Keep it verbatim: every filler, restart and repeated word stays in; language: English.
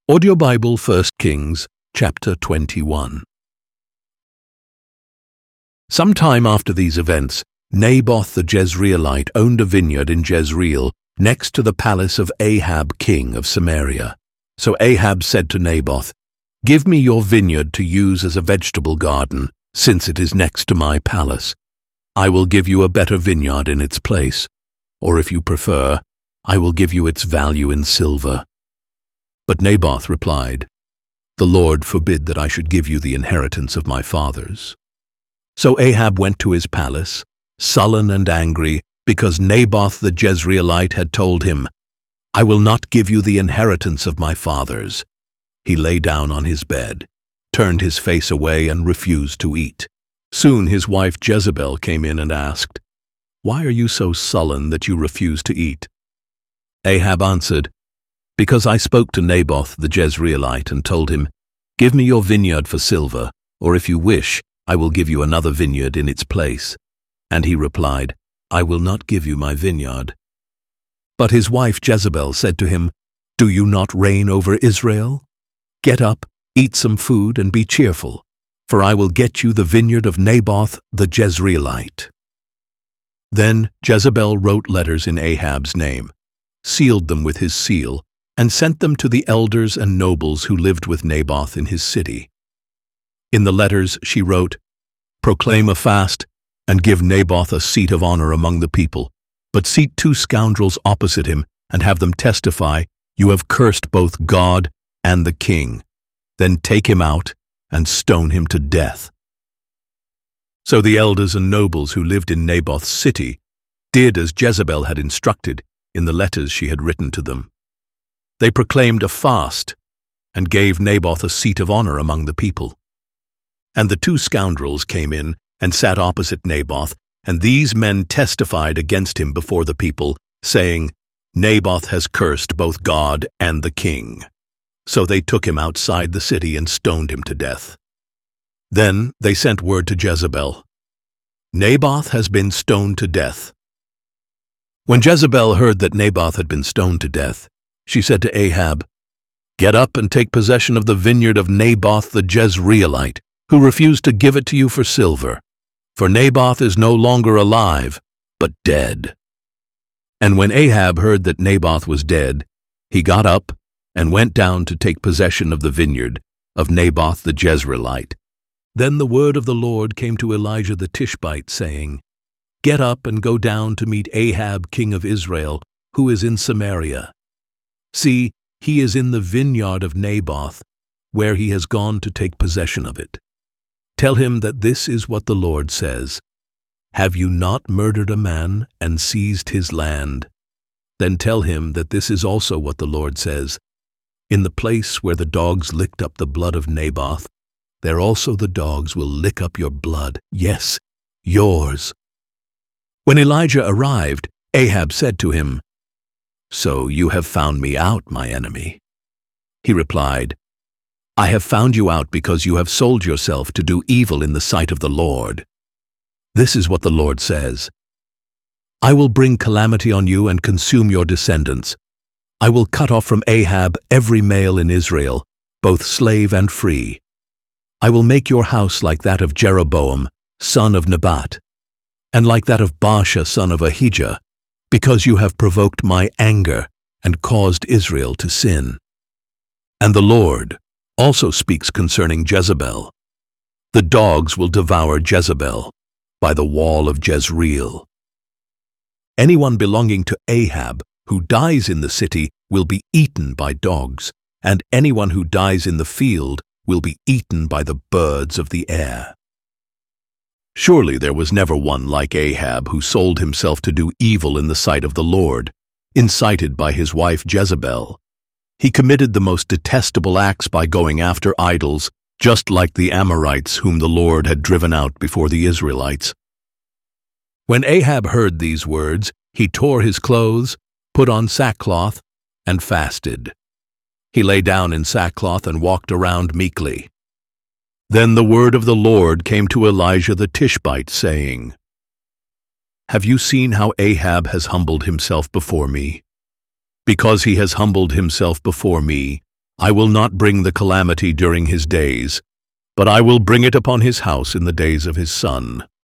Audio Bible First Kings, chapter twenty-one. Some time after these events, Naboth the Jezreelite owned a vineyard in Jezreel, next to the palace of Ahab king of Samaria. So Ahab said to Naboth, "Give me your vineyard to use as a vegetable garden, since it is next to my palace. I will give you a better vineyard in its place, or if you prefer, I will give you its value in silver." But Naboth replied, "The Lord forbid that I should give you the inheritance of my fathers." So Ahab went to his palace, sullen and angry, because Naboth the Jezreelite had told him, "I will not give you the inheritance of my fathers." He lay down on his bed, turned his face away, and refused to eat. Soon his wife Jezebel came in and asked, "Why are you so sullen that you refuse to eat?" Ahab answered, "Because I spoke to Naboth the Jezreelite and told him, 'Give me your vineyard for silver, or if you wish, I will give you another vineyard in its place.' And he replied, 'I will not give you my vineyard.' But his wife Jezebel said to him, 'Do you not reign over Israel? Get up, eat some food, and be cheerful, for I will get you the vineyard of Naboth the Jezreelite." Then Jezebel wrote letters in Ahab's name, sealed them with his seal, and sent them to the elders and nobles who lived with Naboth in his city. In the letters she wrote, "Proclaim a fast, and give Naboth a seat of honor among the people, but seat two scoundrels opposite him, and have them testify, 'You have cursed both God and the king.' Then take him out and stone him to death." So the elders and nobles who lived in Naboth's city did as Jezebel had instructed in the letters she had written to them. They proclaimed a fast and gave Naboth a seat of honor among the people. And the two scoundrels came in and sat opposite Naboth, and these men testified against him before the people, saying, "Naboth has cursed both God and the king." So they took him outside the city and stoned him to death. Then they sent word to Jezebel, "Naboth has been stoned to death." When Jezebel heard that Naboth had been stoned to death, she said to Ahab, "Get up and take possession of the vineyard of Naboth the Jezreelite, who refused to give it to you for silver. For Naboth is no longer alive, but dead." And when Ahab heard that Naboth was dead, he got up and went down to take possession of the vineyard of Naboth the Jezreelite. Then the word of the Lord came to Elijah the Tishbite, saying, "Get up and go down to meet Ahab king of Israel, who is in Samaria. See, he is in the vineyard of Naboth, where he has gone to take possession of it. Tell him that this is what the Lord says, 'Have you not murdered a man and seized his land?' Then tell him that this is also what the Lord says, 'In the place where the dogs licked up the blood of Naboth, there also the dogs will lick up your blood, yes, yours.'" When Elijah arrived, Ahab said to him, "So you have found me out, my enemy." He replied, "I have found you out because you have sold yourself to do evil in the sight of the Lord. This is what the Lord says, 'I will bring calamity on you and consume your descendants. I will cut off from Ahab every male in Israel, both slave and free. I will make your house like that of Jeroboam, son of Nebat, and like that of Baasha, son of Ahijah, because you have provoked my anger and caused Israel to sin.'" And the Lord also speaks concerning Jezebel, "The dogs will devour Jezebel by the wall of Jezreel." Anyone belonging to Ahab who dies in the city will be eaten by dogs, and anyone who dies in the field will be eaten by the birds of the air. Surely there was never one like Ahab who sold himself to do evil in the sight of the Lord, incited by his wife Jezebel. He committed the most detestable acts by going after idols, just like the Amorites whom the Lord had driven out before the Israelites. When Ahab heard these words, he tore his clothes, put on sackcloth, and fasted. He lay down in sackcloth and walked around meekly. Then the word of the Lord came to Elijah the Tishbite, saying, "Have you seen how Ahab has humbled himself before me? Because he has humbled himself before me, I will not bring the calamity during his days, but I will bring it upon his house in the days of his son.